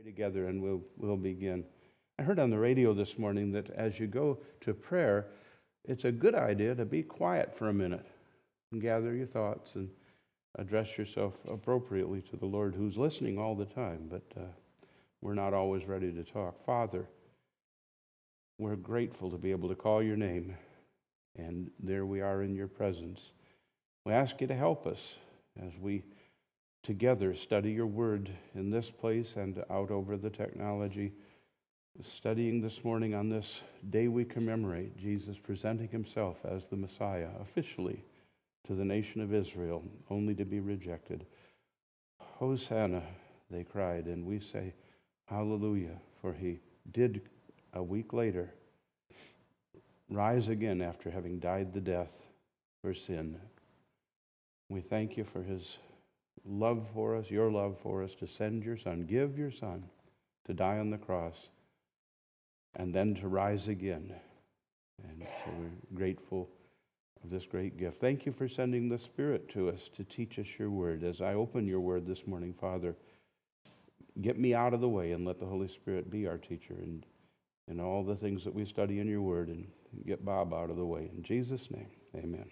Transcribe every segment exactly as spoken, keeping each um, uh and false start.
Together, and we'll we'll begin. I heard on the radio this morning that as you go to prayer, it's a good idea to be quiet for a minute and gather your thoughts and address yourself appropriately to the Lord, who's listening all the time, but uh, we're not always ready to talk. Father, we're grateful to be able to call your name, and there we are in your presence. We ask you to help us as we together study your word in this place and out over the technology, studying this morning on this day we commemorate Jesus presenting himself as the Messiah officially to the nation of Israel, only to be rejected. Hosanna, they cried, and we say, hallelujah, for he did a week later rise again after having died the death for sin. We thank you for his love for us, your love for us, to send your son, give your son to die on the cross and then to rise again. And so we're grateful of this great gift. Thank you for sending the Spirit to us to teach us your word. As I open your word this morning, Father, get me out of the way and let the Holy Spirit be our teacher and in all the things that we study in your word, and get Bob out of the way. In Jesus' name, amen.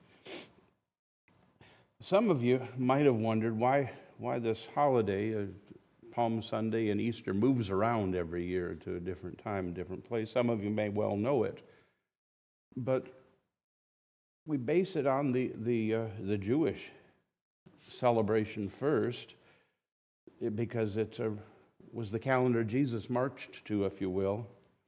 Some of you might have wondered why why this holiday, uh, Palm Sunday and Easter, moves around every year to a different time, a different place. Some of you may well know it, but we base it on the the uh, the Jewish celebration first, because it uh, was the calendar Jesus marched to, if you will.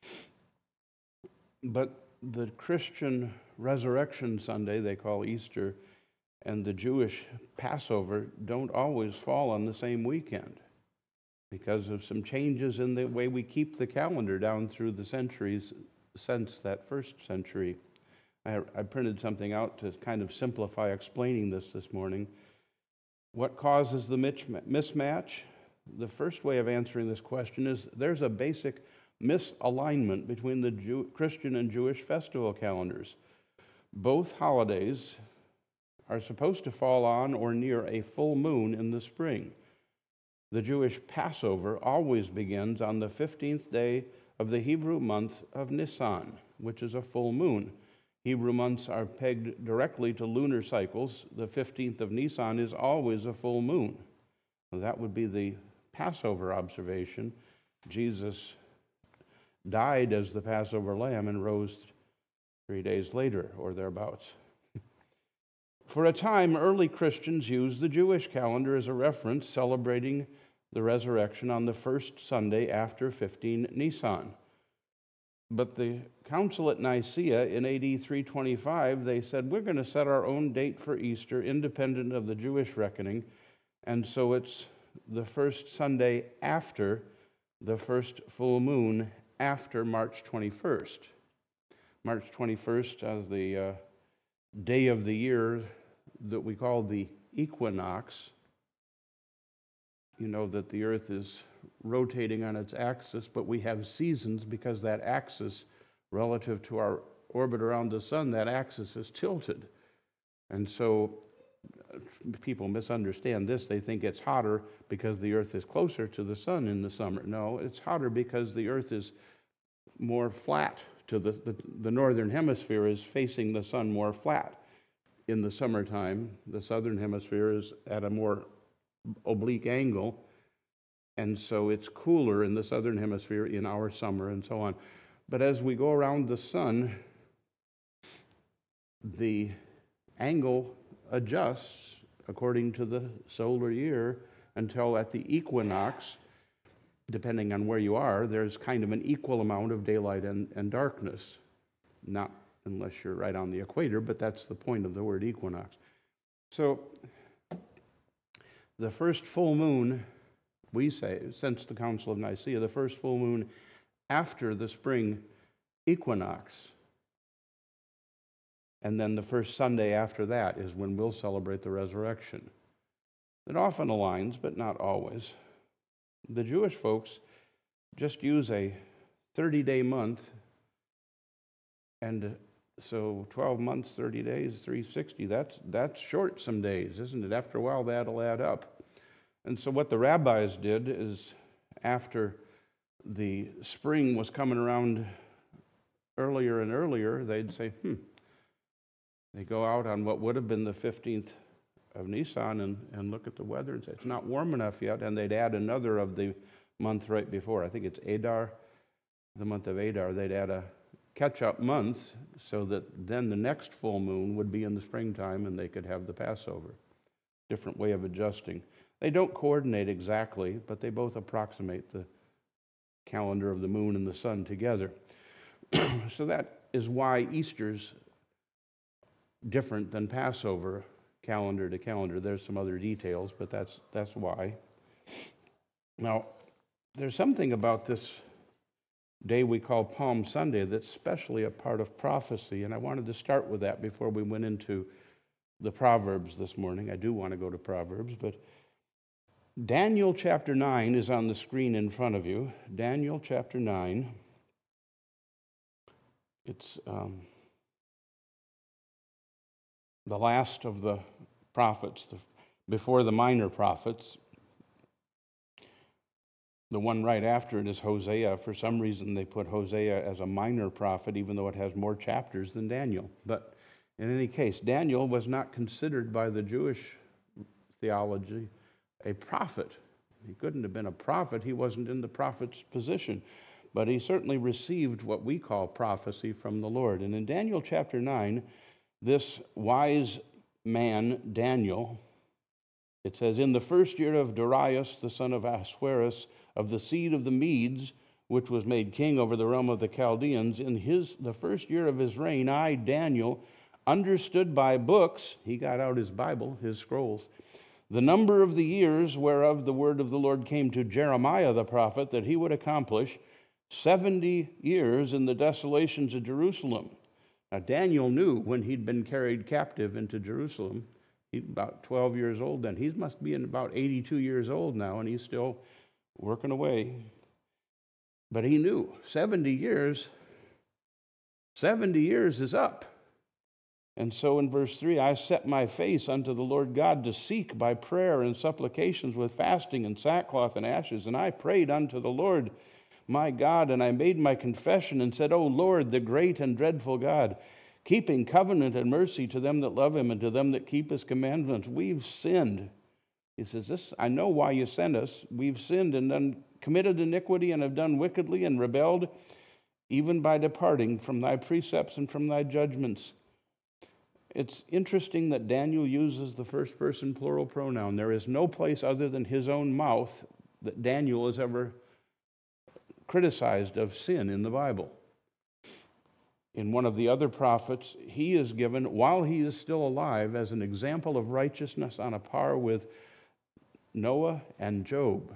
But the Christian Resurrection Sunday, they call Easter, and the Jewish Passover don't always fall on the same weekend because of some changes in the way we keep the calendar down through the centuries since that first century. I, I printed something out to kind of simplify explaining this this morning. What causes the mismatch? The first way of answering this question is there's a basic misalignment between the Jew, Christian and Jewish festival calendars. Both holidays are supposed to fall on or near a full moon in the spring. The Jewish Passover always begins on the fifteenth day of the Hebrew month of Nisan, which is a full moon. Hebrew months are pegged directly to lunar cycles. The fifteenth of Nisan is always a full moon. Well, that would be the Passover observation. Jesus died as the Passover lamb and rose three days later, or thereabouts. For a time, early Christians used the Jewish calendar as a reference, celebrating the resurrection on the first Sunday after fifteen Nisan. But the council at Nicaea in A D three twenty-five, they said, we're going to set our own date for Easter independent of the Jewish reckoning, and so it's the first Sunday after the first full moon after March twenty-first. March twenty-first as the uh, day of the year that we call the equinox. You know that the earth is rotating on its axis, but we have seasons because that axis, relative to our orbit around the sun, that axis is tilted. And so people misunderstand this. They think it's hotter because the earth is closer to the sun in the summer. No, it's hotter because the earth is more flat. To the, the, the northern hemisphere is facing the sun more flat. In the summertime, the southern hemisphere is at a more oblique angle, and so it's cooler in the southern hemisphere in our summer and so on. But as we go around the sun, the angle adjusts according to the solar year until at the equinox, depending on where you are, there's kind of an equal amount of daylight and, and darkness. Not unless you're right on the equator, but that's the point of the word equinox. So the first full moon, we say, since the Council of Nicaea, the first full moon after the spring equinox, and then the first Sunday after that is when we'll celebrate the resurrection. It often aligns, but not always. The Jewish folks just use a thirty-day month, and so twelve months, thirty days, three hundred sixty, that's, that's short some days, isn't it? After a while, that'll add up. And so what the rabbis did is, after the spring was coming around earlier and earlier, they'd say, hmm. They go out on what would have been the fifteenth of Nisan and, and look at the weather and say, it's not warm enough yet, and they'd add another of the month right before. I think it's Adar, the month of Adar. They'd add a catch-up month so that then the next full moon would be in the springtime and they could have the Passover. Different way of adjusting. They don't coordinate exactly, but they both approximate the calendar of the moon and the sun together. So that is why Easter's different than Passover, calendar to calendar. There's some other details, but that's that's why. Now, there's something about this day we call Palm Sunday that's especially a part of prophecy, and I wanted to start with that before we went into the Proverbs this morning. I do want to go to Proverbs, but Daniel chapter nine is on the screen in front of you. Daniel chapter nine. It's um, the last of the prophets, the, before the minor prophets. The one right after it is Hosea. For some reason, they put Hosea as a minor prophet, even though it has more chapters than Daniel. But in any case, Daniel was not considered by the Jewish theology a prophet. He couldn't have been a prophet. He wasn't in the prophet's position. But he certainly received what we call prophecy from the Lord. And in Daniel chapter nine, this wise man, Daniel, it says, in the first year of Darius, the son of Ahasuerus, of the seed of the Medes, which was made king over the realm of the Chaldeans, in his the first year of his reign, I, Daniel, understood by books, he got out his Bible, his scrolls, the number of the years whereof the word of the Lord came to Jeremiah the prophet, that he would accomplish seventy years in the desolations of Jerusalem. Now, Daniel knew when he'd been carried captive into Jerusalem. He's about twelve years old then. He must be in about eighty-two years old now, and he's still working away. But he knew seventy years, seventy years is up. And so in verse three, I set my face unto the Lord God to seek by prayer and supplications with fasting and sackcloth and ashes. And I prayed unto the Lord my God, and I made my confession and said, O Lord, the great and dreadful God, keeping covenant and mercy to them that love him and to them that keep his commandments. We've sinned. He says, this, I know why you sent us. We've sinned and done, committed iniquity and have done wickedly and rebelled, even by departing from thy precepts and from thy judgments. It's interesting that Daniel uses the first person plural pronoun. There is no place other than his own mouth that Daniel has ever criticized of sin in the Bible. In one of the other prophets, he is given, while he is still alive, as an example of righteousness on a par with Noah and Job.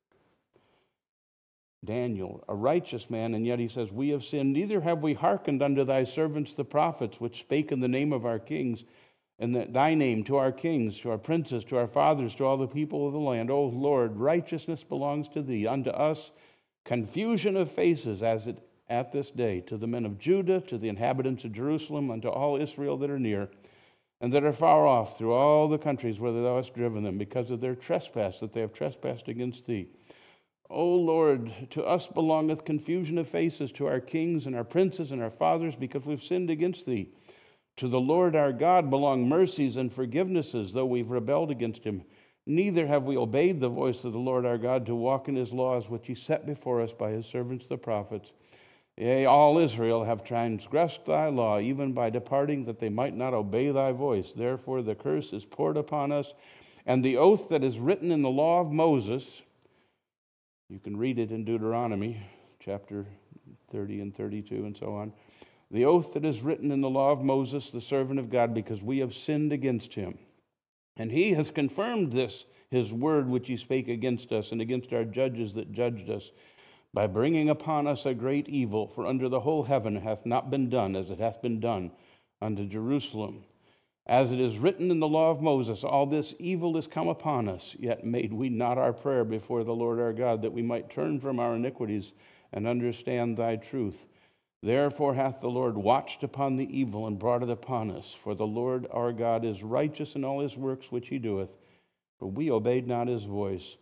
Daniel, a righteous man, and yet he says, we have sinned, neither have we hearkened unto thy servants the prophets, which spake in the name of our kings, and the, thy name to our kings, to our princes, to our fathers, to all the people of the land. O Lord, righteousness belongs to thee, unto us confusion of faces as it at this day, to the men of Judah, to the inhabitants of Jerusalem, unto all Israel that are near, and that are far off, through all the countries whither thou hast driven them, because of their trespass that they have trespassed against thee. O Lord, to us belongeth confusion of faces, to our kings and our princes and our fathers, because we've sinned against thee. To the Lord our God belong mercies and forgivenesses, though we've rebelled against him. Neither have we obeyed the voice of the Lord our God to walk in his laws, which he set before us by his servants the prophets. Yea, all Israel have transgressed thy law, even by departing, that they might not obey thy voice. Therefore the curse is poured upon us, and the oath that is written in the law of Moses, you can read it in Deuteronomy, chapter thirty and thirty-two and so on. The oath that is written in the law of Moses, the servant of God, because we have sinned against him. And he has confirmed this, his word which he spake against us and against our judges that judged us, by bringing upon us a great evil, for under the whole heaven hath not been done as it hath been done unto Jerusalem. As it is written in the law of Moses, all this evil is come upon us, yet made we not our prayer before the Lord our God, that we might turn from our iniquities and understand thy truth. Therefore hath the Lord watched upon the evil and brought it upon us. For the Lord our God is righteous in all his works which he doeth, for we obeyed not his voice.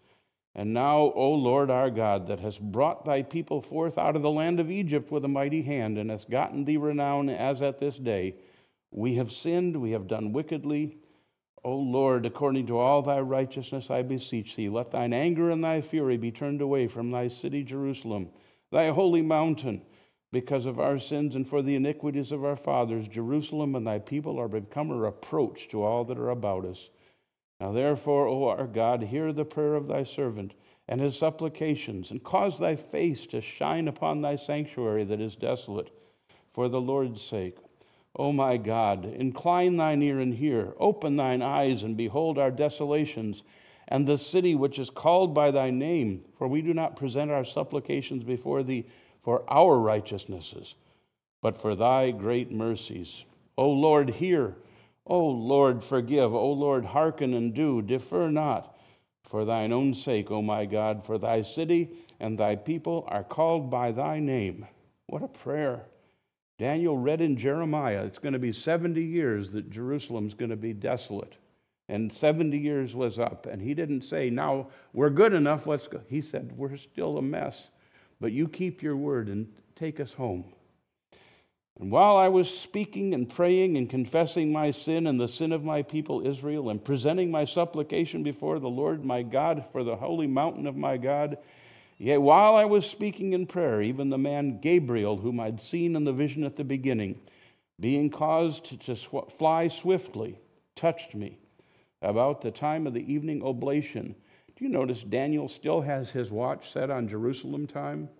And now, O Lord our God, that hast brought thy people forth out of the land of Egypt with a mighty hand, and hast gotten thee renown as at this day, we have sinned, we have done wickedly. O Lord, according to all thy righteousness, I beseech thee, let thine anger and thy fury be turned away from thy city Jerusalem, thy holy mountain, because of our sins and for the iniquities of our fathers. Jerusalem and thy people are become a reproach to all that are about us. Now therefore, O our God, hear the prayer of thy servant and his supplications, and cause thy face to shine upon thy sanctuary that is desolate, for the Lord's sake. O my God, incline thine ear and hear. Open thine eyes and behold our desolations, and the city which is called by thy name. For we do not present our supplications before thee for our righteousnesses, but for thy great mercies. O Lord, hear. O Lord, forgive. O Lord, hearken and do. Defer not. For thine own sake, O my God, for thy city and thy people are called by thy name. What a prayer. Daniel read in Jeremiah, it's going to be seventy years that Jerusalem's going to be desolate. And seventy years was up. And he didn't say, now we're good enough, let's go. He said, we're still a mess, but you keep your word and take us home. And while I was speaking and praying and confessing my sin and the sin of my people Israel, and presenting my supplication before the Lord my God for the holy mountain of my God, yea, while I was speaking in prayer, even the man Gabriel, whom I'd seen in the vision at the beginning, being caused to sw- fly swiftly, touched me about the time of the evening oblation. Do you notice Daniel still has his watch set on Jerusalem time?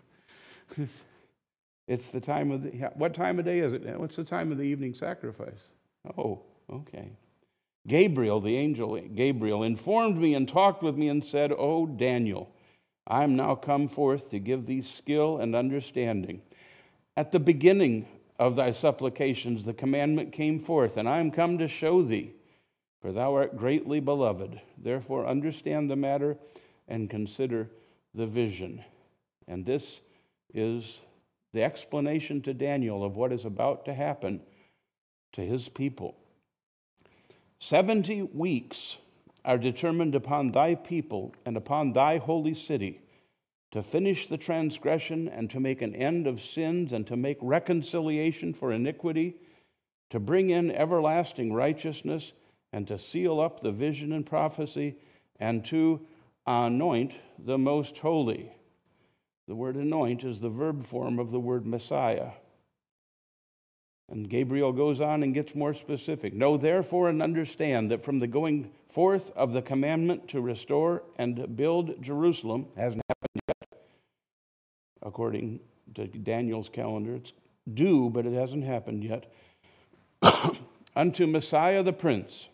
It's the time of the, what time of day is it? What's the time of the evening sacrifice? Oh, okay. Gabriel, the angel Gabriel, informed me and talked with me and said, O Daniel, I am now come forth to give thee skill and understanding. At the beginning of thy supplications, the commandment came forth, and I am come to show thee, for thou art greatly beloved. Therefore understand the matter and consider the vision. And this is the explanation to Daniel of what is about to happen to his people. Seventy weeks are determined upon thy people and upon thy holy city to finish the transgression and to make an end of sins and to make reconciliation for iniquity, to bring in everlasting righteousness and to seal up the vision and prophecy and to anoint the most holy. The word anoint is the verb form of the word Messiah. And Gabriel goes on and gets more specific. Know therefore and understand that from the going forth of the commandment to restore and build Jerusalem, hasn't happened yet, according to Daniel's calendar. It's due, but it hasn't happened yet. Unto Messiah the Prince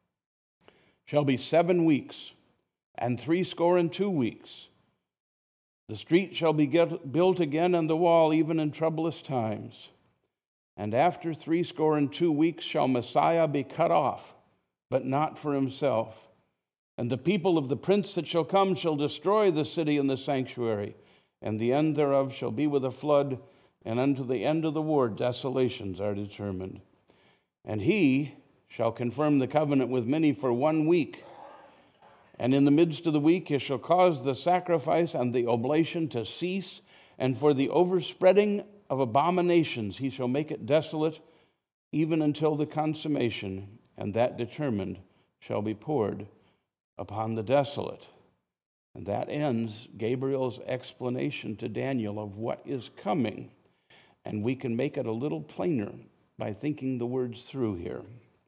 shall be seven weeks, and threescore and two weeks. The street shall be get, built again, and the wall even in troublous times. And after threescore and two weeks shall Messiah be cut off, but not for himself. And the people of the prince that shall come shall destroy the city and the sanctuary, and the end thereof shall be with a flood, and unto the end of the war desolations are determined. And he shall confirm the covenant with many for one week. And in the midst of the week he shall cause the sacrifice and the oblation to cease, and for the overspreading of abominations he shall make it desolate, even until the consummation, and that determined shall be poured upon the desolate. And that ends Gabriel's explanation to Daniel of what is coming. And we can make it a little plainer by thinking the words through here.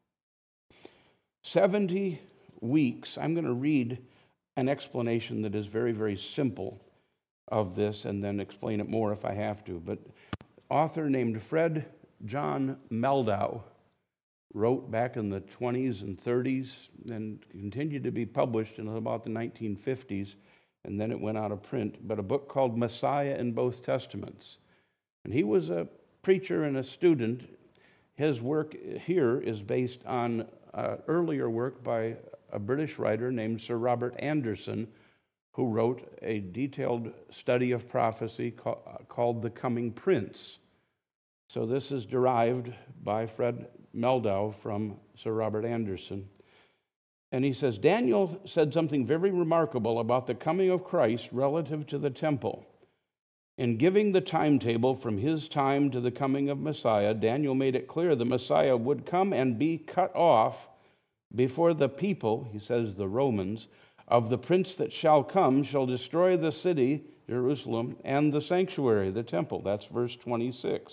Seventy weeks. I'm going to read an explanation that is very, very simple of this and then explain it more if I have to. But author named Fred John Meldau wrote back in the twenties and thirties and continued to be published in about the nineteen fifties, and then it went out of print, but a book called Messiah in Both Testaments. And he was a preacher and a student. His work here is based on uh, earlier work by a British writer named Sir Robert Anderson, who wrote a detailed study of prophecy call, uh, called The Coming Prince. So this is derived by Fred Meldau from Sir Robert Anderson. And he says, Daniel said something very remarkable about the coming of Christ relative to the temple. In giving the timetable from his time to the coming of Messiah, Daniel made it clear the Messiah would come and be cut off before the people, he says the Romans, of the prince that shall come shall destroy the city, Jerusalem, and the sanctuary, the temple. That's verse twenty-six.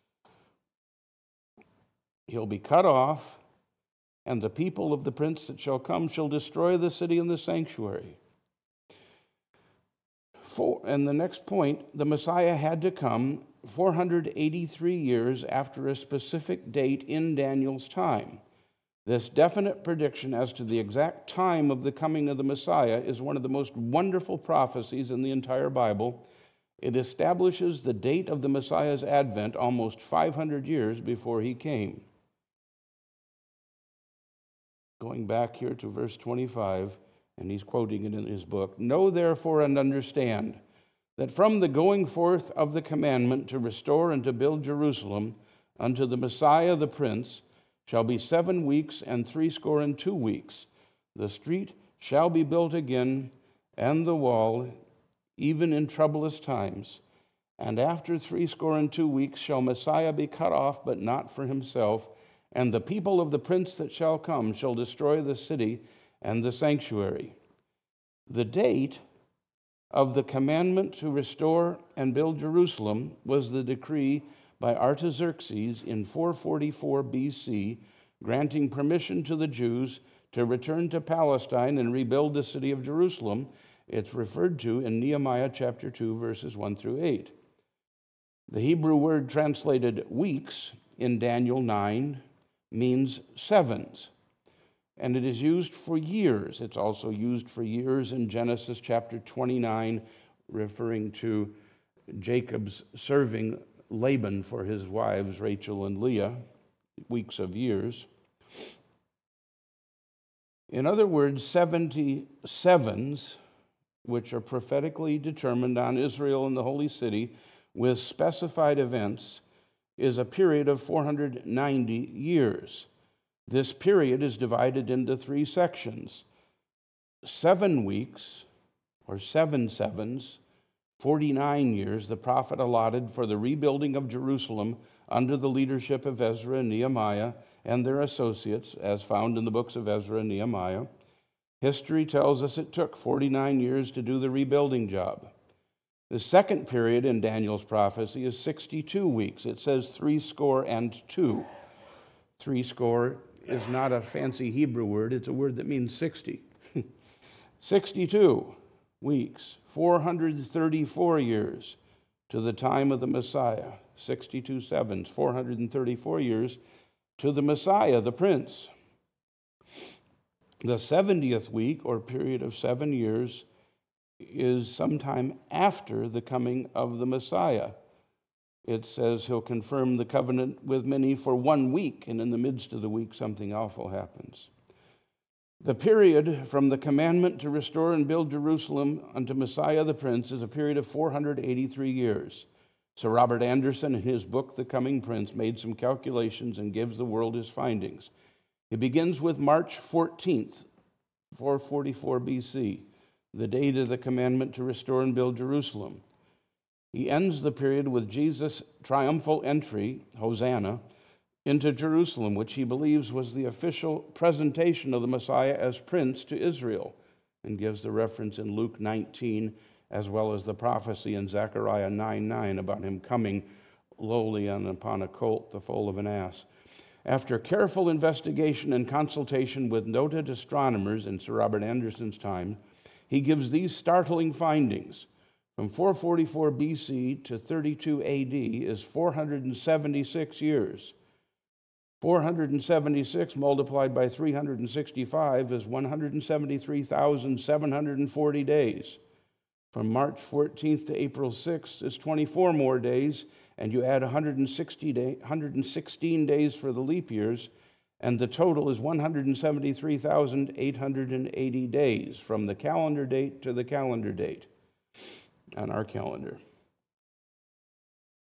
He'll be cut off, and the people of the prince that shall come shall destroy the city and the sanctuary. For, and the next point, the Messiah had to come four hundred eighty-three years after a specific date in Daniel's time. This definite prediction as to the exact time of the coming of the Messiah is one of the most wonderful prophecies in the entire Bible. It establishes the date of the Messiah's advent almost five hundred years before he came. Going back here to verse twenty-five, and he's quoting it in his book, "Know therefore and understand that from the going forth of the commandment to restore and to build Jerusalem unto the Messiah the Prince shall be seven weeks and threescore and two weeks. The street shall be built again, and the wall, even in troublous times. And after threescore and two weeks shall Messiah be cut off, but not for himself. And the people of the prince that shall come shall destroy the city and the sanctuary." The date of the commandment to restore and build Jerusalem was the decree by Artaxerxes in four forty-four B C, granting permission to the Jews to return to Palestine and rebuild the city of Jerusalem. It's referred to in Nehemiah chapter two, verses one through eight. The Hebrew word translated weeks in Daniel nine means sevens, and it is used for years. It's also used for years in Genesis chapter twenty-nine, referring to Jacob's serving Laban for his wives, Rachel and Leah, weeks of years. In other words, seventy sevens, which are prophetically determined on Israel and the holy city with specified events, is a period of four hundred ninety years. This period is divided into three sections. Seven weeks, or seven sevens, forty-nine years, the prophet allotted for the rebuilding of Jerusalem under the leadership of Ezra and Nehemiah and their associates, as found in the books of Ezra and Nehemiah. History tells us it took forty-nine years to do the rebuilding job. The second period in Daniel's prophecy is sixty-two weeks. It says three score and two. Three score is not a fancy Hebrew word. It's a word that means sixty. sixty-two weeks, four hundred thirty-four years to the time of the Messiah. sixty-two sevens, four hundred thirty-four years to the Messiah, the Prince. The seventieth week, or period of seven years, is sometime after the coming of the Messiah. It says he'll confirm the covenant with many for one week, and in the midst of the week, something awful happens. The period from the commandment to restore and build Jerusalem unto Messiah the Prince is a period of four hundred eighty-three years. Sir Robert Anderson, in his book, The Coming Prince, made some calculations and gives the world his findings. He begins with March fourteenth, four forty-four B C, the date of the commandment to restore and build Jerusalem. He ends the period with Jesus' triumphal entry, Hosanna, into Jerusalem, which he believes was the official presentation of the Messiah as Prince to Israel, and gives the reference in Luke nineteen, as well as the prophecy in Zechariah nine nine about him coming lowly and upon a colt, the foal of an ass. After careful investigation and consultation with noted astronomers in Sir Robert Anderson's time, he gives these startling findings. From four forty-four B C to thirty-two A D is four hundred seventy-six years. four hundred seventy-six multiplied by three hundred sixty-five is one hundred seventy-three thousand seven hundred forty days. From March fourteenth to April sixth is twenty-four more days, and you add one hundred sixty day, one hundred sixteen days for the leap years, and the total is one hundred seventy-three thousand eight hundred eighty days from the calendar date to the calendar date on our calendar.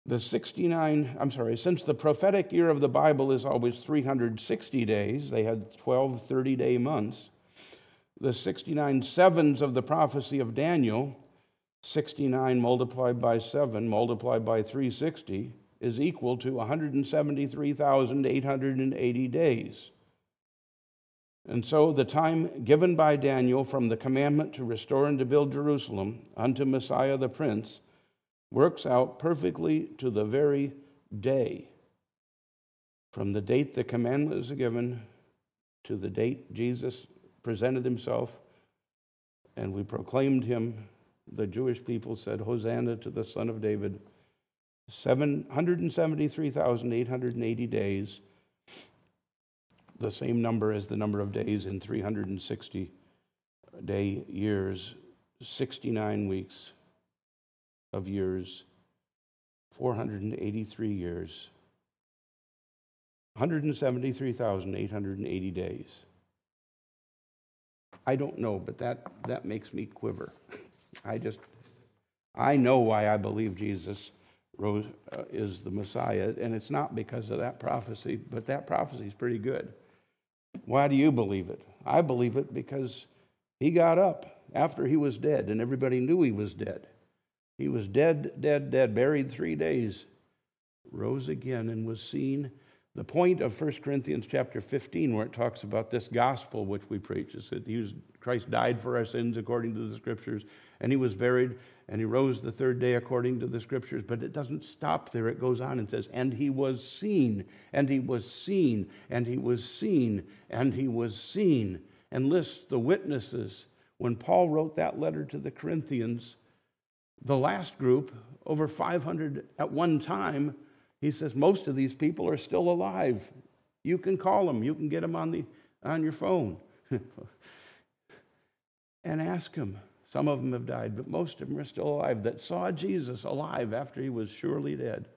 The sixty-nine, I'm sorry, since the prophetic year of the Bible is always three hundred sixty days, they had twelve thirty-day months. The sixty-nine sevens of the prophecy of Daniel, sixty-nine multiplied by seven multiplied by three hundred sixty, is equal to one hundred seventy-three thousand eight hundred eighty days. And so the time given by Daniel from the commandment to restore and to build Jerusalem unto Messiah the Prince works out perfectly to the very day. From the date the commandment was given to the date Jesus presented himself and we proclaimed him, the Jewish people said, Hosanna to the Son of David. seven hundred seventy-three thousand eight hundred eighty days, the same number as the number of days in three hundred sixty day years, sixty-nine weeks of years, four hundred eighty-three years, one hundred seventy-three thousand eight hundred eighty days. I don't know, but that, that makes me quiver. I just, I know why I believe Jesus rose, uh, is the Messiah, and it's not because of that prophecy, but that prophecy is pretty good. Why do you believe it? I believe it because he got up after he was dead, and everybody knew he was dead. He was dead, dead, dead, buried three days, rose again and was seen. The point of First Corinthians chapter fifteen, where it talks about this gospel which we preach, is that he was, Christ died for our sins according to the Scriptures, and he was buried, and he rose the third day according to the Scriptures. But it doesn't stop there. It goes on and says, and he was seen, and he was seen, and he was seen, and he was seen, and lists the witnesses. When Paul wrote that letter to the Corinthians, the last group, over five hundred at one time, he says most of these people are still alive. You can call them. You can get them on, the, on your phone and ask them. Some of them have died, but most of them are still alive, that saw Jesus alive after he was surely dead.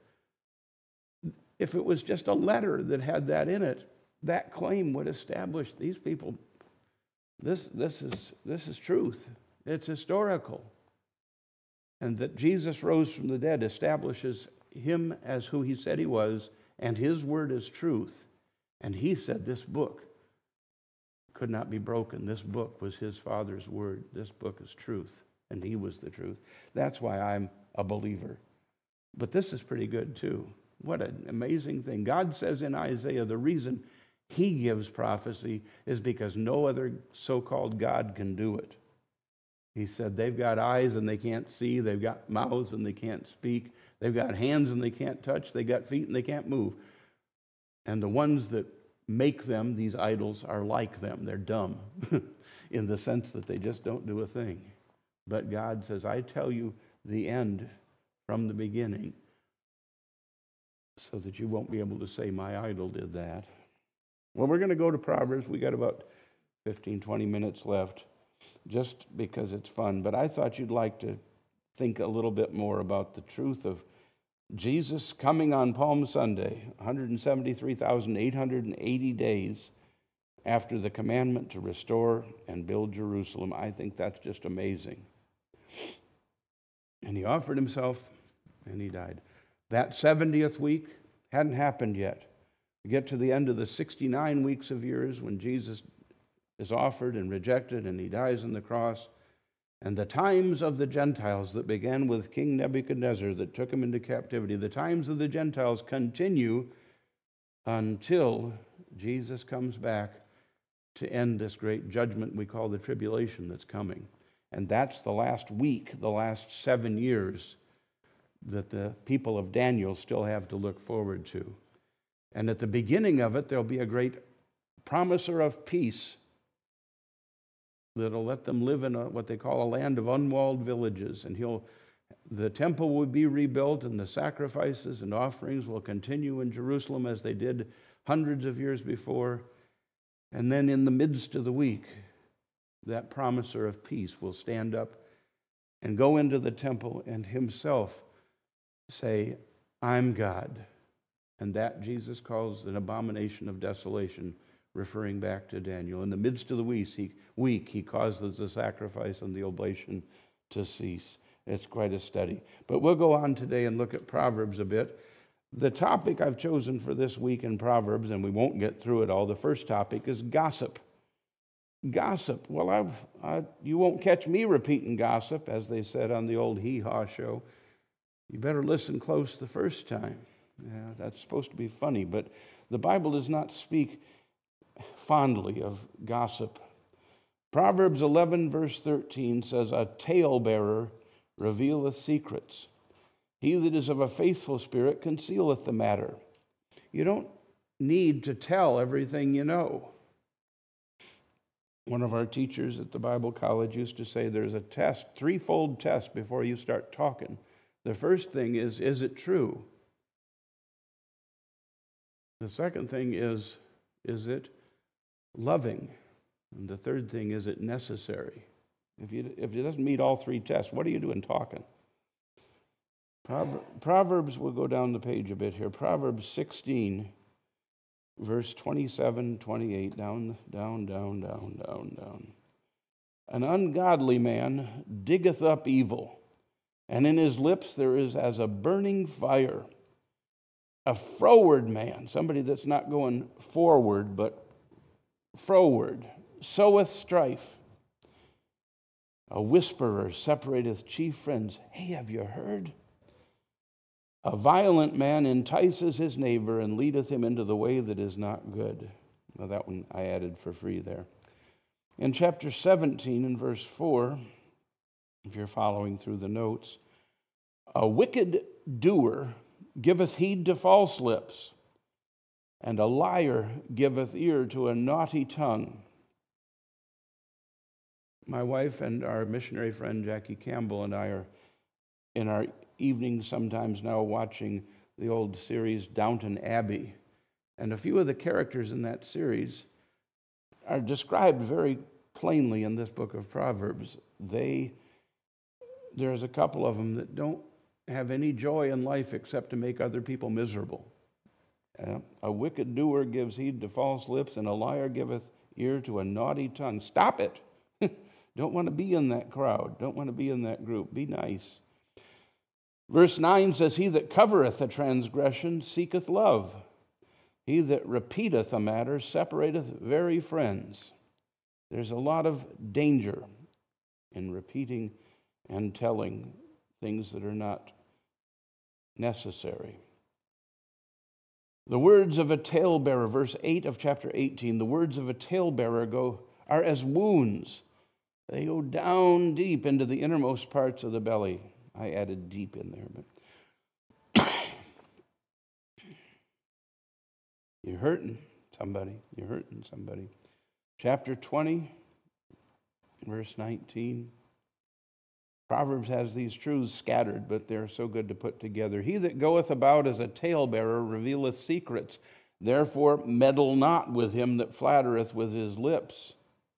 If it was just a letter that had that in it, that claim would establish these people. This, this, is, this is truth. It's historical. And that Jesus rose from the dead establishes him as who he said he was, and his word is truth. And he said this book could not be broken. This book was his Father's word. This book is truth, and he was the truth. That's why I'm a believer. But this is pretty good too. What an amazing thing. God says in Isaiah the reason he gives prophecy is because no other so-called God can do it. He said they've got eyes and they can't see. They've got mouths and they can't speak. They've got hands and they can't touch. They've got feet and they can't move. And the ones that make them, these idols, are like them. They're dumb in the sense that they just don't do a thing. But God says, I tell you the end from the beginning so that you won't be able to say my idol did that. Well, we're going to go to Proverbs. We got about fifteen, twenty minutes left just because it's fun. But I thought you'd like to think a little bit more about the truth of Jesus coming on Palm Sunday, one hundred seventy-three thousand eight hundred eighty days after the commandment to restore and build Jerusalem. I think that's just amazing. And he offered himself, and he died. That seventieth week hadn't happened yet. We get to the end of the sixty-nine weeks of years when Jesus is offered and rejected, and he dies on the cross. And the times of the Gentiles that began with King Nebuchadnezzar that took him into captivity, the times of the Gentiles continue until Jesus comes back to end this great judgment we call the tribulation that's coming. And that's the last week, the last seven years that the people of Daniel still have to look forward to. And at the beginning of it, there'll be a great promiser of peace that'll let them live in a, what they call a land of unwalled villages. And he'll, the temple will be rebuilt, and the sacrifices and offerings will continue in Jerusalem as they did hundreds of years before. And then in the midst of the week, that promiser of peace will stand up and go into the temple and himself say, I'm God. And that Jesus calls an abomination of desolation, referring back to Daniel. In the midst of the week he, week, he causes the sacrifice and the oblation to cease. it's quite a study. But we'll go on today and look at Proverbs a bit. The topic I've chosen for this week in Proverbs, and we won't get through it all, the first topic is gossip. Gossip. Well, I've, I, you won't catch me repeating gossip, as they said on the old Hee Haw show. You better listen close the first time. Yeah, that's supposed to be funny, but the Bible does not speak fondly of gossip. Proverbs eleven, verse thirteen says, "A talebearer revealeth secrets. He that is of a faithful spirit concealeth the matter." You don't need to tell everything you know. One of our teachers at the Bible college used to say there's a test, threefold test before you start talking. The first thing is, is it true? The second thing is, is it loving? And the third thing, is it necessary? If, you, if it doesn't meet all three tests, what are you doing talking? Proverbs, we'll go down the page a bit here. Proverbs sixteen, verse twenty-seven, twenty-eight, down, down, down, down, down, down. "An ungodly man diggeth up evil, and in his lips there is as a burning fire. A froward man," somebody that's not going forward, but froward, "soweth strife. A whisperer separateth chief friends." Hey, have you heard? "A violent man entices his neighbor and leadeth him into the way that is not good." Well, that one I added for free there. In chapter seventeen, in verse four, if you're following through the notes, "A wicked doer giveth heed to false lips, and a liar giveth ear to a naughty tongue." My wife and our missionary friend Jackie Campbell and I are in our evenings sometimes now watching the old series Downton Abbey. And a few of the characters in that series are described very plainly in this book of Proverbs. They, there's a couple of them that don't have any joy in life except to make other people miserable. Uh, a wicked doer gives heed to false lips, and a liar giveth ear to a naughty tongue. Stop it. Don't want to be in that crowd. Don't want to be in that group. Be nice. Verse nine says, "He that covereth a transgression seeketh love. He that repeateth a matter separateth very friends." There's a lot of danger in repeating and telling things that are not necessary. The words of a talebearer, verse eight of chapter eighteen, the words of a talebearer go are as wounds. They go down deep into the innermost parts of the belly. I added deep in there, but you're hurting somebody. You're hurting somebody. Chapter twenty, verse nineteen. Proverbs has these truths scattered, but they're so good to put together. "He that goeth about as a talebearer revealeth secrets. Therefore meddle not with him that flattereth with his lips."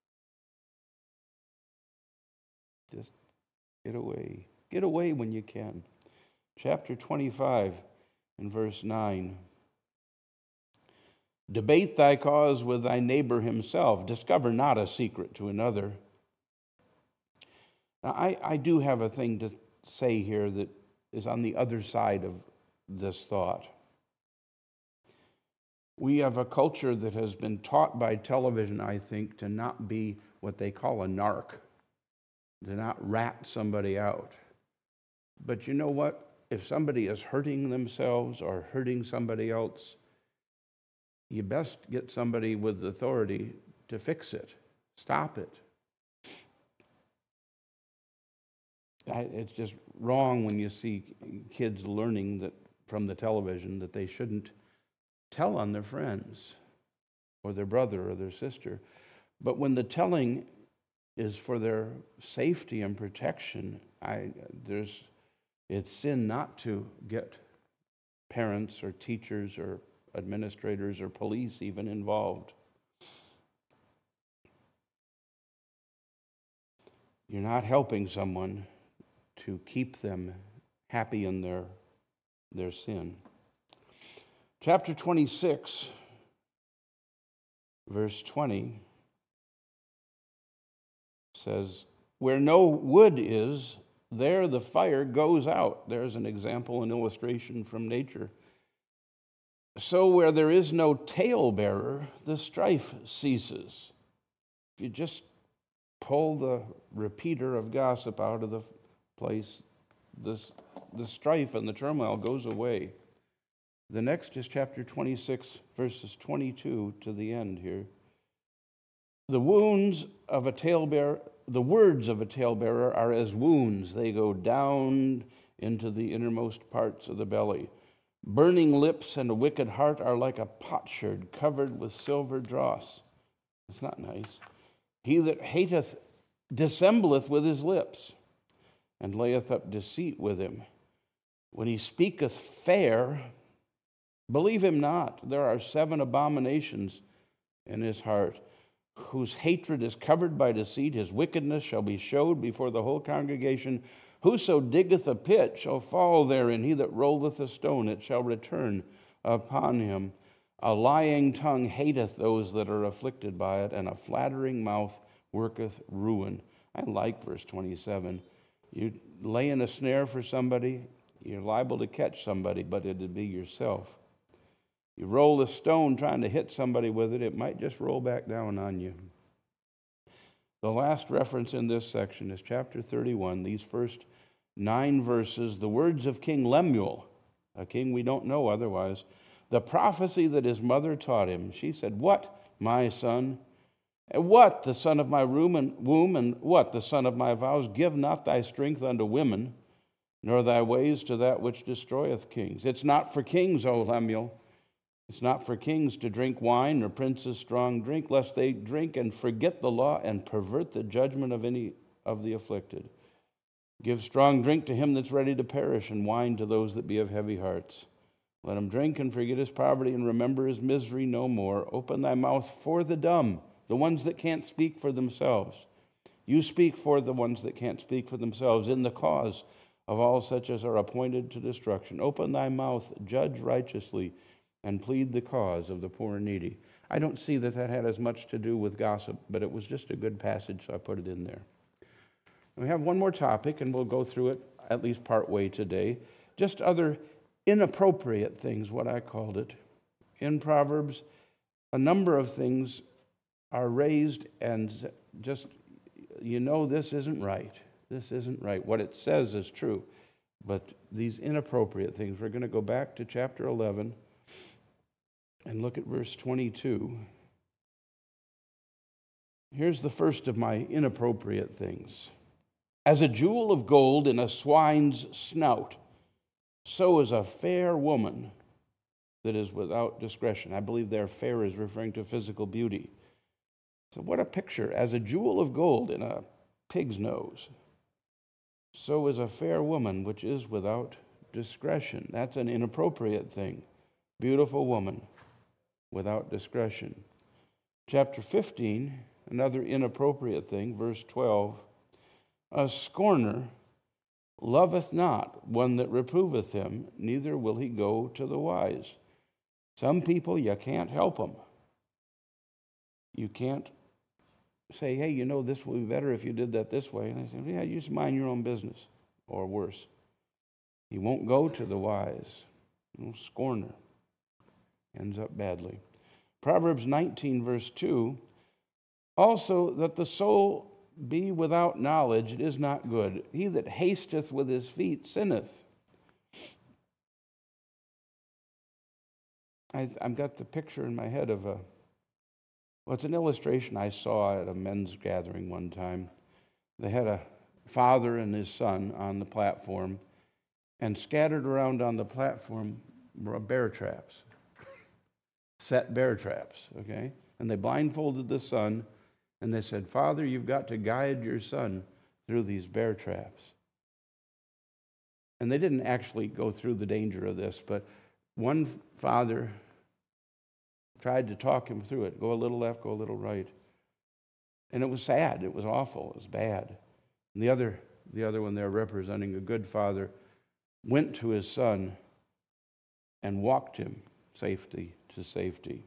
Just get away. Get away when you can. Chapter twenty-five and verse nine. "Debate thy cause with thy neighbor himself. Discover not a secret to another." Now, I, I do have a thing to say here that is on the other side of this thought. We have a culture that has been taught by television, I think, to not be what they call a narc, to not rat somebody out. But you know what? If somebody is hurting themselves or hurting somebody else, you best get somebody with authority to fix it. Stop it. It's just wrong when you see kids learning that from the television that they shouldn't tell on their friends or their brother or their sister. But when the telling is for their safety and protection, I there's it's sin not to get parents or teachers or administrators or police even involved. You're not helping someone to keep them happy in their, their sin. Chapter twenty-six, verse twenty says, "Where no wood is, there the fire goes out. There's an example, an illustration from nature. So where there is no talebearer, the strife ceases. If you just pull the repeater of gossip out of the place, this, the strife and the turmoil goes away. The next is chapter twenty-six, verses twenty-two to the end here. The wounds of a talebearer, the words of a talebearer are as wounds. They go down into the innermost parts of the belly. Burning lips and a wicked heart are like a potsherd covered with silver dross. It's not nice. He that hateth dissembleth with his lips, and layeth up deceit with him. When he speaketh fair, believe him not. There are seven abominations in his heart, whose hatred is covered by deceit. His wickedness shall be showed before the whole congregation. Whoso diggeth a pit shall fall therein. He that rolleth a stone, it shall return upon him. A lying tongue hateth those that are afflicted by it, and a flattering mouth worketh ruin. I like verse twenty-seven. You lay in a snare for somebody, you're liable to catch somebody, but it'd be yourself. You roll a stone trying to hit somebody with it, it might just roll back down on you. The last reference in this section is chapter thirty-one, these first nine verses, the words of King Lemuel, a king we don't know otherwise, the prophecy that his mother taught him. She said, "What, my son? What, the son of my womb, and what, the son of my vows? Give not thy strength unto women, nor thy ways to that which destroyeth kings." It's not for kings, O Lemuel. It's not for kings to drink wine, nor princes strong drink, lest they drink and forget the law and pervert the judgment of any of the afflicted. Give strong drink to him that's ready to perish, and wine to those that be of heavy hearts. Let him drink and forget his poverty, and remember his misery no more. Open thy mouth for the dumb, the ones that can't speak for themselves. You speak for the ones that can't speak for themselves in the cause of all such as are appointed to destruction. Open thy mouth, judge righteously, and plead the cause of the poor and needy. I don't see that that had as much to do with gossip, but it was just a good passage, so I put it in there. We have one more topic, and we'll go through it at least part way today. Just other inappropriate things, what I called it. In Proverbs, a number of things are raised, and just, you know, this isn't right. This isn't right. What it says is true, but these inappropriate things. We're going to go back to chapter eleven and look at verse twenty-two. Here's the first of my inappropriate things. As a jewel of gold in a swine's snout, so is a fair woman that is without discretion. I believe there fair is referring to physical beauty. So what a picture. As a jewel of gold in a pig's nose, so is a fair woman which is without discretion. That's an inappropriate thing. Beautiful woman without discretion. Chapter fifteen, another inappropriate thing, verse twelve. A scorner loveth not one that reproveth him, neither will he go to the wise. Some people, you can't help them. You can't say, hey, you know, this would be better if you did that this way. And they say, yeah, you just mind your own business, or worse. He won't go to the wise. No scorner. Ends up badly. Proverbs nineteen, verse two, also that the soul be without knowledge, it is not good. He that hasteth with his feet sinneth. I, I've got the picture in my head of a, well, it's an illustration I saw at a men's gathering one time. They had a father and his son on the platform, and scattered around on the platform were bear traps. Set bear traps, okay? And they blindfolded the son, and they said, Father, you've got to guide your son through these bear traps. And they didn't actually go through the danger of this, but one father tried to talk him through it. Go a little left, go a little right. And it was sad. It was awful. It was bad. And the other, the other one there, representing a good father, went to his son and walked him safety to safety.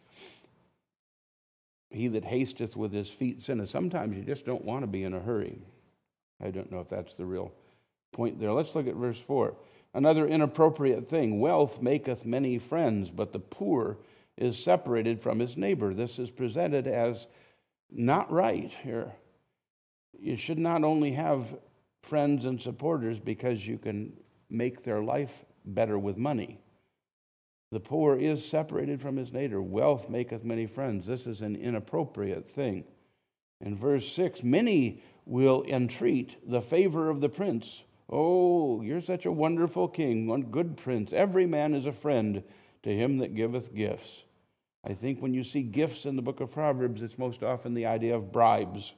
He that hasteth with his feet sinneth. Sometimes you just don't want to be in a hurry. I don't know if that's the real point there. Let's look at verse four. Another inappropriate thing. Wealth maketh many friends, but the poor is separated from his neighbor. This is presented as not right here. You should not only have friends and supporters because you can make their life better with money. The poor is separated from his neighbor. Wealth maketh many friends. This is an inappropriate thing. In verse six, many will entreat the favor of the prince. Oh, you're such a wonderful king, one good prince. Every man is a friend to him that giveth gifts. I think when you see gifts in the book of Proverbs, it's most often the idea of bribes,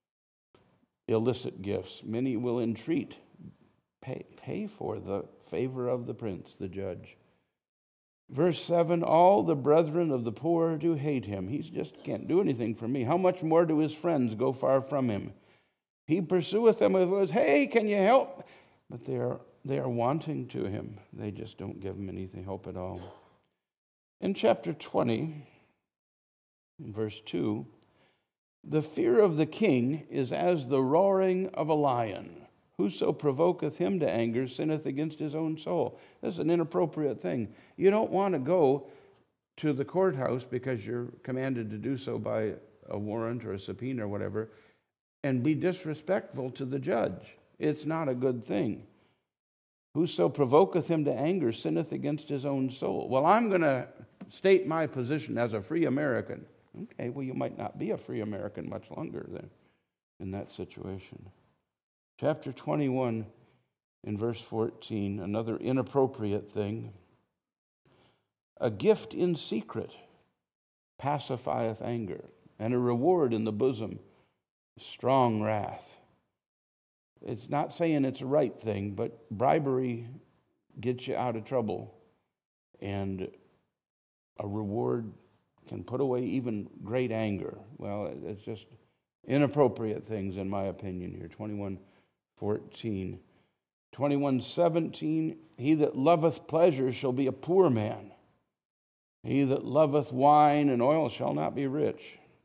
illicit gifts. Many will entreat, pay, pay for the favor of the prince, the judge. Verse seven, all the brethren of the poor do hate him. He just can't do anything for me. How much more do his friends go far from him? He pursueth them with words, hey, can you help? But they are, they are wanting to him. They just don't give him anything, hope at all. In chapter twenty, verse two, the fear of the king is as the roaring of a lion. Whoso provoketh him to anger sinneth against his own soul. This is an inappropriate thing. You don't want to go to the courthouse because you're commanded to do so by a warrant or a subpoena or whatever, and be disrespectful to the judge. It's not a good thing. Whoso provoketh him to anger sinneth against his own soul. Well, I'm going to state my position as a free American. Okay, well, you might not be a free American much longer then in that situation. Chapter twenty-one, in verse fourteen, another inappropriate thing. A gift in secret pacifieth anger, and a reward in the bosom, strong wrath. It's not saying it's a right thing, but bribery gets you out of trouble, and a reward can put away even great anger. Well, it's just inappropriate things, in my opinion, here. twenty-one fourteen. twenty-one seventeen, he that loveth pleasure shall be a poor man. He that loveth wine and oil shall not be rich.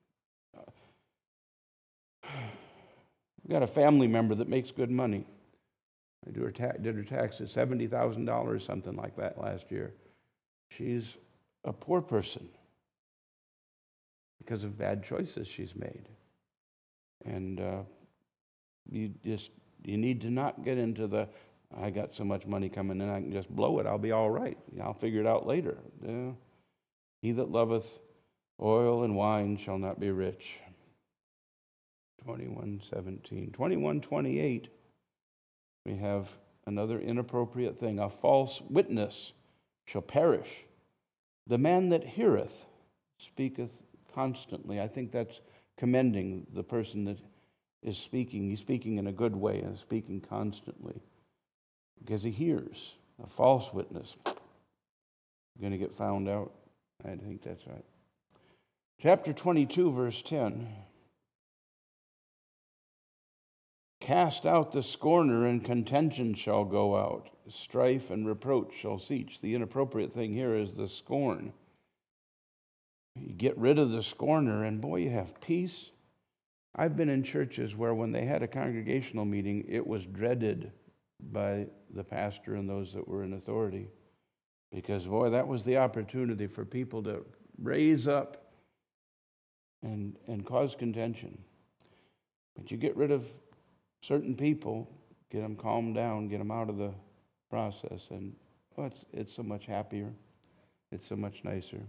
We've got a family member that makes good money. I do her ta- did her taxes, seventy thousand dollars, something like that last year. She's a poor person because of bad choices she's made. And uh, you just, you need to not get into the, I got so much money coming in, I can just blow it, I'll be all right. I'll figure it out later. Yeah. He that loveth oil and wine shall not be rich. twenty-one seventeen. twenty-one twenty-eight, we have another inappropriate thing. A false witness shall perish. The man that heareth speaketh constantly. I think that's commending the person that is speaking. He's speaking in a good way and speaking constantly because he hears. A false witness going to get found out. I think that's right. Chapter twenty-two, verse ten. Cast out the scorner, and contention shall go out. Strife and reproach shall cease. The inappropriate thing here is the scorn. You get rid of the scorner, and boy, you have peace. I've been in churches where when they had a congregational meeting, it was dreaded by the pastor and those that were in authority. Because, boy, that was the opportunity for people to raise up and, and cause contention. But you get rid of certain people, get them calmed down, get them out of the process, and oh, it's, it's so much happier. It's so much nicer.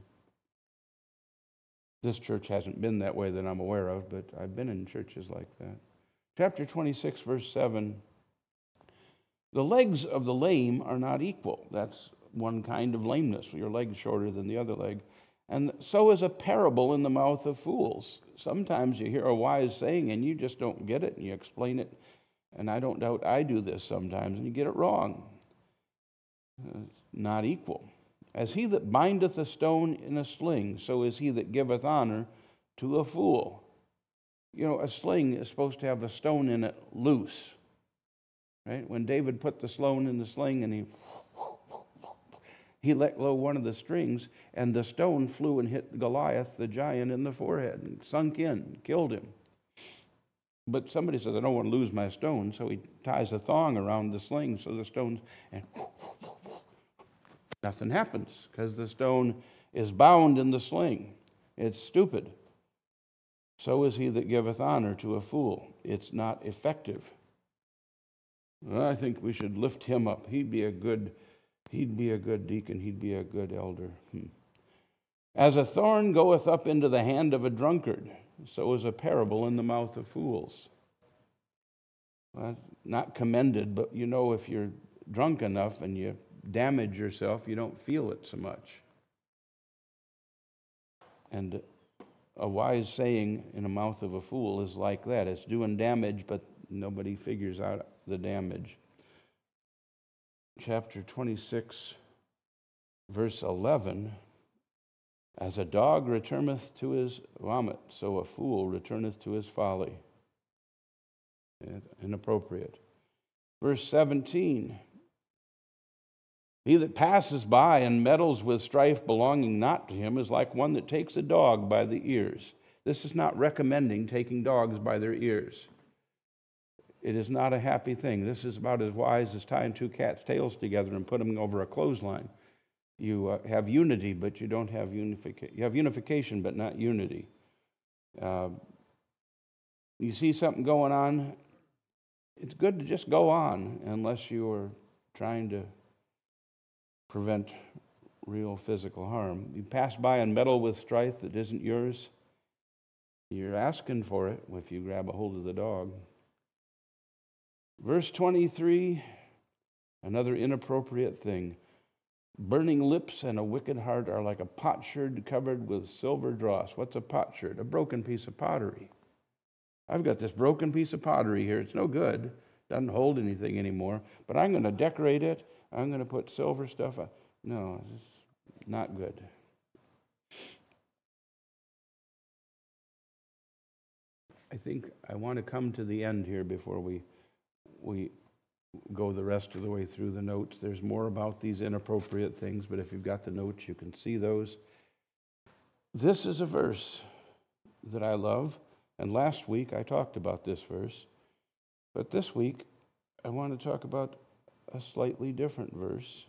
This church hasn't been that way that I'm aware of, but I've been in churches like that. Chapter twenty-six, verse seven. The legs of the lame are not equal. That's one kind of lameness. Your leg's shorter than the other leg. And so is a parable in the mouth of fools. Sometimes you hear a wise saying and you just don't get it, and you explain it. And I don't doubt I do this sometimes, and you get it wrong. Uh, not equal. As he that bindeth a stone in a sling, so is he that giveth honor to a fool. You know, a sling is supposed to have a stone in it loose. Right? When David put the stone in the sling and he he let go one of the strings, and the stone flew and hit Goliath, the giant, in the forehead and sunk in, killed him. But somebody says, I don't want to lose my stone, so he ties a thong around the sling so the stone's, and nothing happens because the stone is bound in the sling. It's stupid. So is he that giveth honor to a fool. It's not effective. Well, I think we should lift him up. He'd be a good, he'd be a good deacon. He'd be a good elder. Hmm. As a thorn goeth up into the hand of a drunkard, so is a parable in the mouth of fools. Well, not commended, but you know, if you're drunk enough and you damage yourself, you don't feel it so much. And a wise saying in the mouth of a fool is like that. It's doing damage, but nobody figures out the damage. Chapter twenty-six, verse eleven. As a dog returneth to his vomit, so a fool returneth to his folly. Inappropriate. Verse seventeen. He that passes by and meddles with strife belonging not to him is like one that takes a dog by the ears. This is not recommending taking dogs by their ears. It is not a happy thing. This is about as wise as tying two cats' tails together and putting them over a clothesline. You uh, have unity, but you don't have unification. You have unification, but not unity. Uh, you see something going on, it's good to just go on unless you are trying to prevent real physical harm. You pass by and meddle with strife that isn't yours, you're asking for it if you grab a hold of the dog. Verse twenty-three, another inappropriate thing. Burning lips and a wicked heart are like a potsherd covered with silver dross. What's a potsherd? A broken piece of pottery. I've got this broken piece of pottery here. It's no good. Doesn't hold anything anymore. But I'm going to decorate it. I'm going to put silver stuff on. No, it's not good. I think I want to come to the end here before we we go the rest of the way through the notes. There's more about these inappropriate things, but if you've got the notes, you can see those. This is a verse that I love, and last week I talked about this verse, but this week I want to talk about a slightly different verse.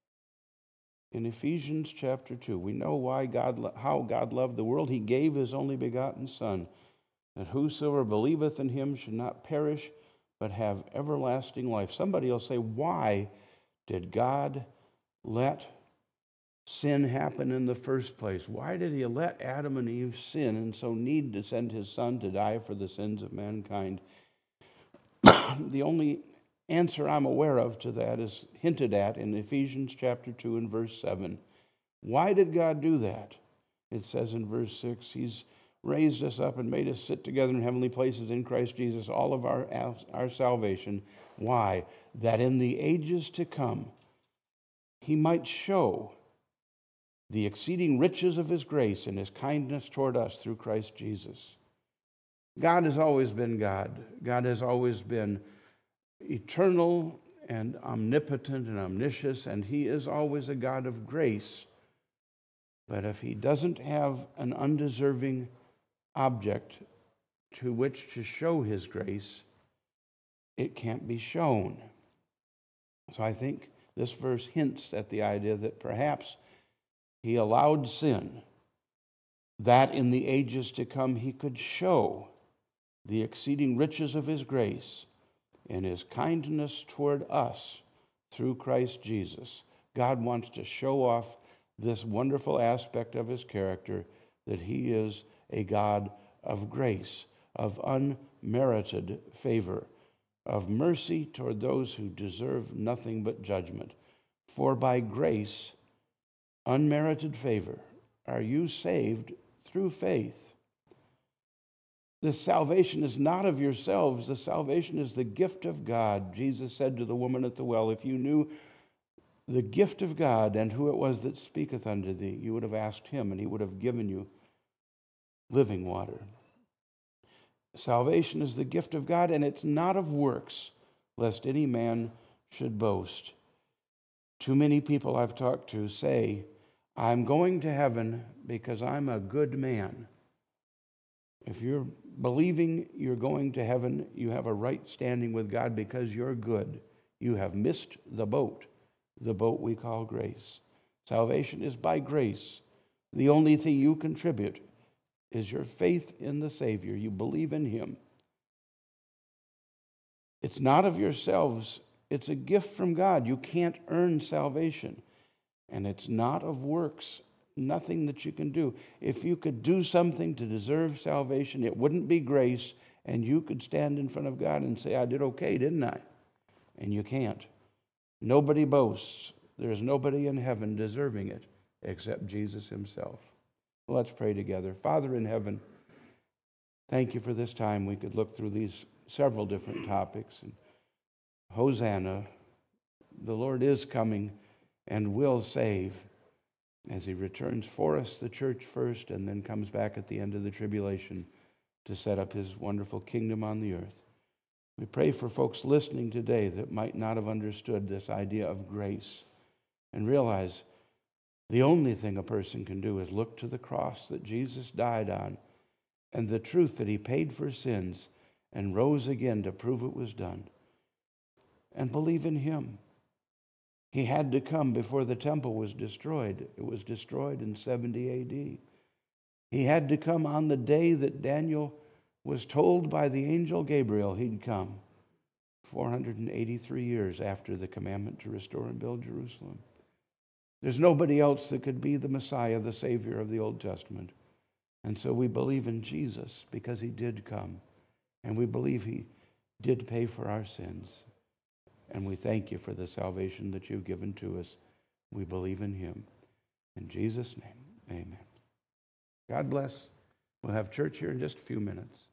In Ephesians chapter two, we know why God, how God loved the world. He gave his only begotten Son, that whosoever believeth in him should not perish, but have everlasting life. Somebody will say, why did God let sin happen in the first place? Why did he let Adam and Eve sin and so need to send his Son to die for the sins of mankind? The only answer I'm aware of to that is hinted at in Ephesians chapter two and verse seven. Why did God do that? It says in verse six, he's raised us up and made us sit together in heavenly places in Christ Jesus, all of our, our salvation. Why? That in the ages to come, he might show the exceeding riches of his grace and his kindness toward us through Christ Jesus. God has always been God. God has always been eternal and omnipotent and omniscient, and he is always a God of grace. But if he doesn't have an undeserving object to which to show his grace, it can't be shown. So I think this verse hints at the idea that perhaps he allowed sin, that in the ages to come he could show the exceeding riches of his grace and his kindness toward us through Christ Jesus. God wants to show off this wonderful aspect of his character, that he is a God of grace, of unmerited favor, of mercy toward those who deserve nothing but judgment. For by grace, unmerited favor, are you saved through faith. This salvation is not of yourselves. The salvation is the gift of God. Jesus said to the woman at the well, if you knew the gift of God and who it was that speaketh unto thee, you would have asked him, and he would have given you living water. Salvation is the gift of God, and it's not of works, lest any man should boast. Too many people I've talked to say, I'm going to heaven because I'm a good man. If you're believing you're going to heaven, you have a right standing with God because you're good. You have missed the boat, the boat we call grace. Salvation is by grace. The only thing you contribute is your faith in the Savior. You believe in Him. It's not of yourselves. It's a gift from God. You can't earn salvation. And it's not of works. Nothing that you can do. If you could do something to deserve salvation, it wouldn't be grace, and you could stand in front of God and say, I did okay, didn't I? And you can't. Nobody boasts. There's nobody in heaven deserving it except Jesus Himself. Let's pray together. Father in heaven, thank you for this time. We could look through these several different topics. And Hosanna, the Lord is coming and will save as He returns for us, the church first, and then comes back at the end of the tribulation to set up His wonderful kingdom on the earth. We pray for folks listening today that might not have understood this idea of grace and realize the only thing a person can do is look to the cross that Jesus died on and the truth that He paid for sins and rose again to prove it was done, and believe in Him. He had to come before the temple was destroyed. It was destroyed in seventy A D. He had to come on the day that Daniel was told by the angel Gabriel He'd come, four hundred eighty-three years after the commandment to restore and build Jerusalem. There's nobody else that could be the Messiah, the Savior of the Old Testament. And so we believe in Jesus because He did come. And we believe He did pay for our sins. And we thank you for the salvation that you've given to us. We believe in Him. In Jesus' name, amen. God bless. We'll have church here in just a few minutes.